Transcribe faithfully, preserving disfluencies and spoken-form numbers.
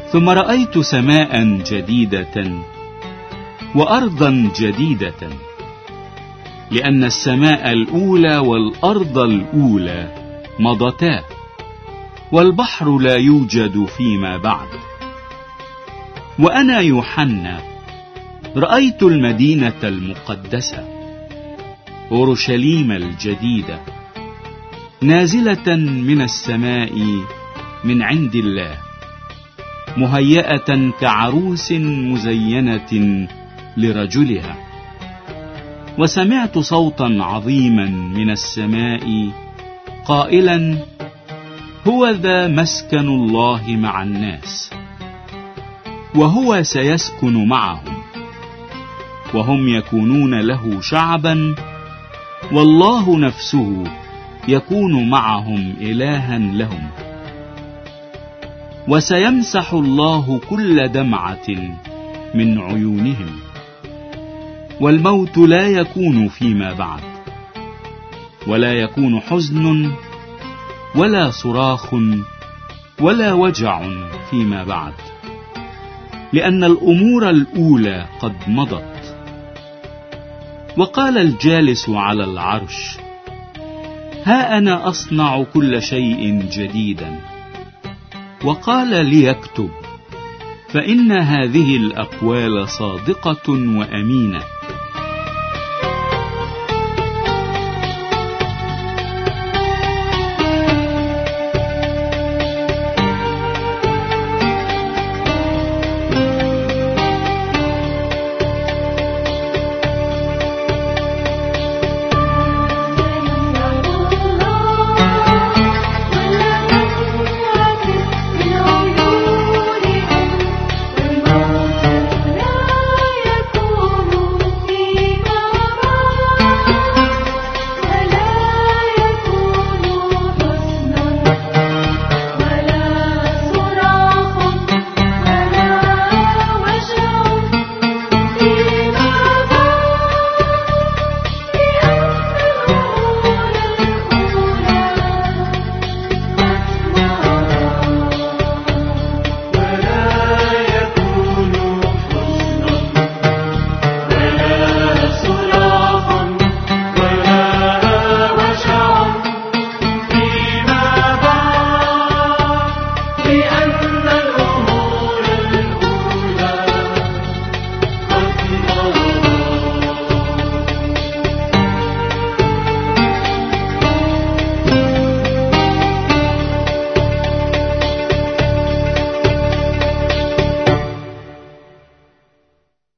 ثم رأيت سماء جديدة وأرضا جديدة، لأن السماء الأولى والأرض الأولى مضتا، والبحر لا يوجد فيما بعد. وأنا يوحنا رأيت المدينة المقدسة أورشليم الجديدة نازلة من السماء من عند الله، مهيئة كعروس مزينة لرجلها. وسمعت صوتا عظيما من السماء قائلا: هو ذا مسكن الله مع الناس، وهو سيسكن معهم، وهم يكونون له شعبا، والله نفسه يكون معهم إلها لهم. وسيمسح الله كل دمعة من عيونهم، والموت لا يكون فيما بعد، ولا يكون حزن ولا صراخ ولا وجع فيما بعد، لأن الأمور الأولى قد مضت. وقال الجالس على العرش: ها أنا أصنع كل شيء جديدا. وقال ليكتب، فإن هذه الأقوال صادقة وأمينة.